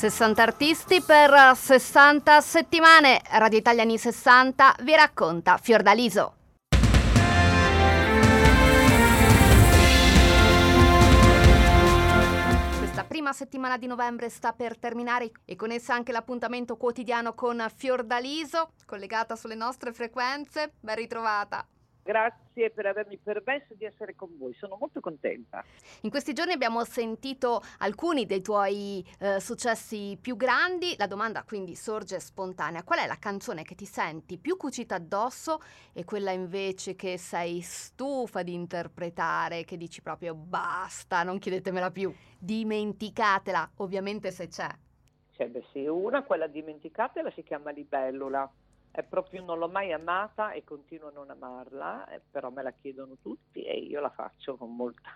60 artisti per 60 settimane. Radio Italia anni 60 vi racconta Fiordaliso. Questa prima settimana di novembre sta per terminare e con essa anche l'appuntamento quotidiano con Fiordaliso, collegata sulle nostre frequenze. Ben ritrovata. Grazie per avermi permesso di essere con voi, sono molto contenta. In questi giorni abbiamo sentito alcuni dei tuoi successi più grandi. La domanda quindi sorge spontanea: qual è la canzone che ti senti più cucita addosso e quella invece che sei stufa di interpretare, che dici proprio basta, non chiedetemela più, dimenticatela, ovviamente se c'è? Sì, una, quella dimenticatela, si chiama Libellula. È proprio, non l'ho mai amata e continuo a non amarla, però me la chiedono tutti e io la faccio con molto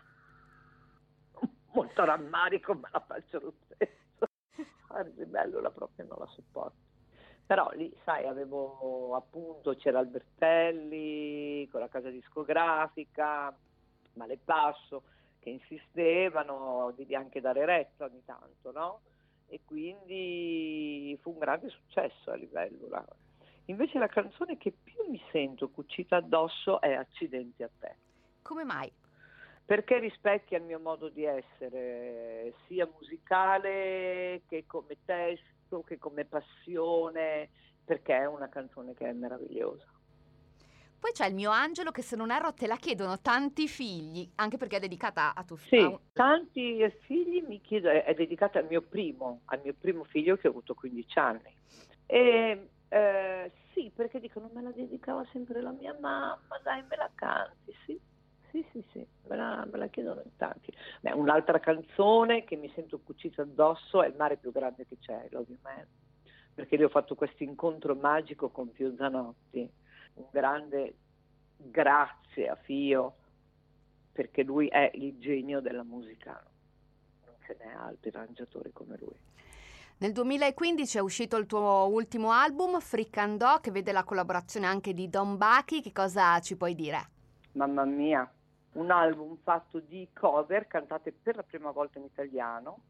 rammarico, ma la faccio lo stesso. Libellula proprio non la sopporto. Però lì, sai, avevo appunto, c'era Albertelli con la casa discografica, Male Passo, che insistevano, devi anche dare retta ogni tanto, no? E quindi fu un grande successo a Libellula. Invece la canzone che più mi sento cucita addosso è Accidenti a te. Come mai? Perché rispecchia il mio modo di essere, sia musicale che come testo, che come passione, perché è una canzone che è meravigliosa. Poi c'è Il mio angelo, che se non erro te la chiedono tanti figli, anche perché è dedicata a tuo Sì, figlio. tanti figli mi chiedono, è dedicata al mio primo figlio che ho avuto 15 anni. E sì, perché dicono me la dedicava sempre la mia mamma, dai, me la canti, sì, me la chiedono in tanti. Beh, un'altra canzone che mi sento cucita addosso è Il mare più grande che c'è, ovviamente, perché lì ho fatto questo incontro magico con Pio Zanotti, un grande grazie a Fio, perché lui è il genio della musica, non ce n'è altri arrangiatori come lui. Nel 2015 è uscito il tuo ultimo album, Fricandò, che vede la collaborazione anche di Don Bachi. Che cosa ci puoi dire? Mamma mia, un album fatto di cover cantate per la prima volta in italiano,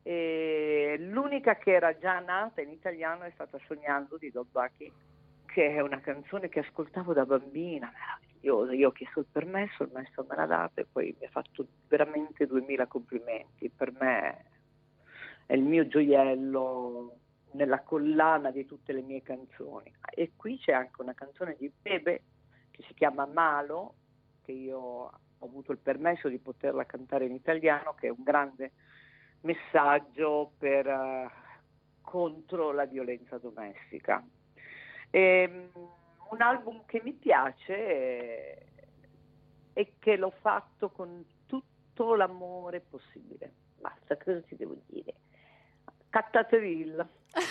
e l'unica che era già nata in italiano è stata Sognando di Don Bachi, che è una canzone che ascoltavo da bambina, meravigliosa. Io ho chiesto il permesso, il maestro me l'ha dato e poi mi ha fatto veramente 2000 complimenti. Per me è il mio gioiello nella collana di tutte le mie canzoni. E qui c'è anche una canzone di Bebe che si chiama Malo, che io ho avuto il permesso di poterla cantare in italiano, che è un grande messaggio contro la violenza domestica. Un album che mi piace e che l'ho fatto con tutto l'amore possibile. Basta, cosa ti devo dire? Cattaterilla.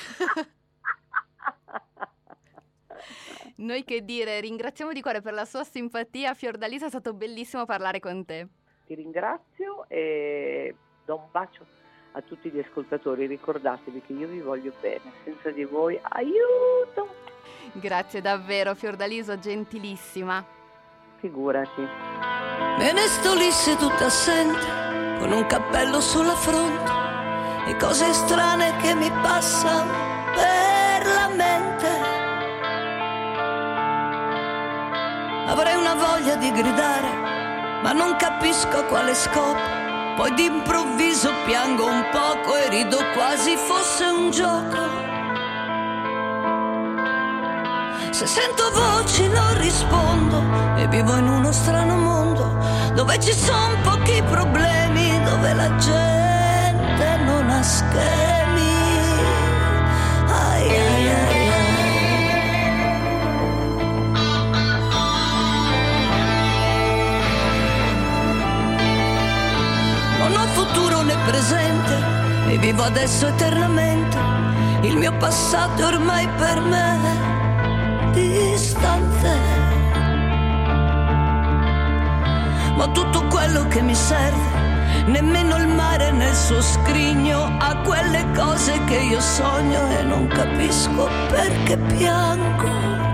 Noi che dire, ringraziamo di cuore per la sua simpatia. Fiordaliso, è stato bellissimo parlare con te. Ti ringrazio e do un bacio a tutti gli ascoltatori. Ricordatevi che io vi voglio bene, senza di voi aiuto. Grazie davvero, Fiordaliso, gentilissima. Figurati. Me ne sto lì seduta assente, con un cappello sulla fronte e cose strane che mi passano per la mente. Avrei una voglia di gridare, ma non capisco a quale scopo. Poi d'improvviso piango un poco e rido quasi fosse un gioco. Se sento voci non rispondo e vivo in uno strano mondo dove ci sono pochi problemi, dove la gente non ha schemi. Ai ai ai ai. Non ho futuro né presente e vivo adesso eternamente. Il mio passato è ormai per me distante, ma tutto quello che mi serve, nemmeno il mare nel suo scrigno, ha quelle cose che io sogno e non capisco perché piango.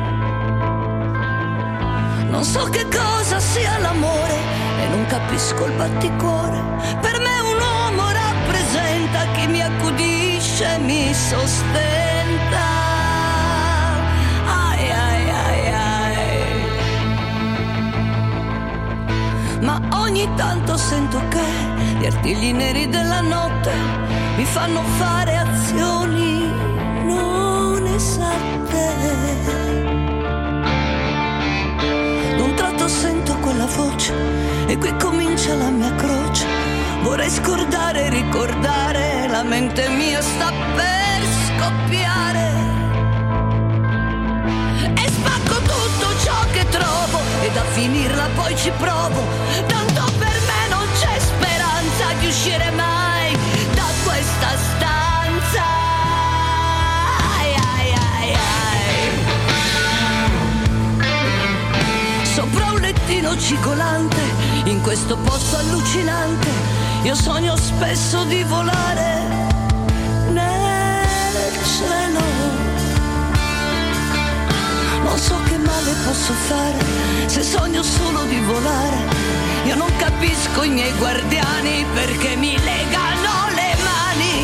Non so che cosa sia l'amore e non capisco il batticuore. Per me un uomo rappresenta chi mi accudisce voce mi sostenta. Ai ai ai ai. Ma ogni tanto sento che gli artigli neri della notte mi fanno fare azioni non esatte. D'un tratto sento quella voce e qui comincia la mia croce. Vorrei scordare e ricordare, la mente mia sta per scoppiare. E spacco tutto ciò che trovo e da finirla poi ci provo. Tanto per me non c'è speranza di uscire mai da questa stanza. Ai ai ai ai. Sopra un lettino cigolante, in questo posto allucinante, io sogno spesso di volare nel cielo. Non so che male posso fare se sogno solo di volare. Io non capisco i miei guardiani perché mi legano le mani.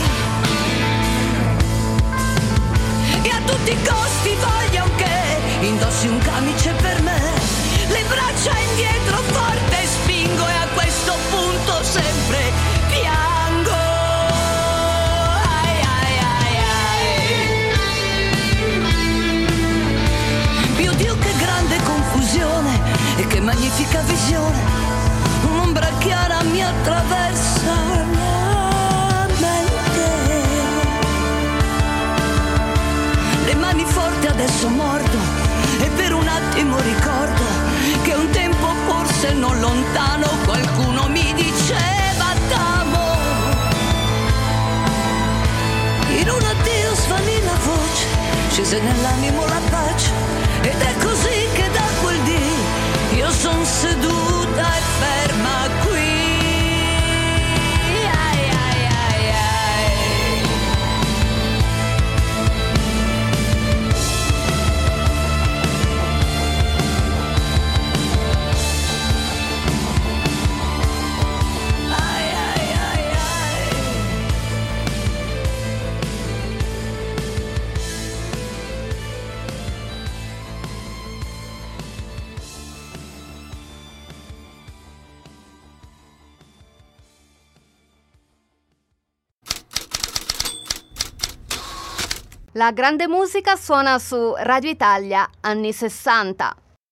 E a tutti i costi voglio che indossi un camice per me. Le braccia indietro forte spingo e a questo punto sempre piango. Ai ai ai ai. Mio Dio, che grande confusione e che magnifica visione. Un'ombra chiara mi attraversa la mente. Le mani forti adesso mordo e per un attimo ricordo che un tempo forse non lontano qualcuno mi diceva t'amo. In un addio svanì la voce, scese nell'animo la pace, ed è così che da quel dì io son seduta e ferma qui. Ai ai ai ai. Ai ai ai ai. La grande musica suona su Radio Italia, anni 60.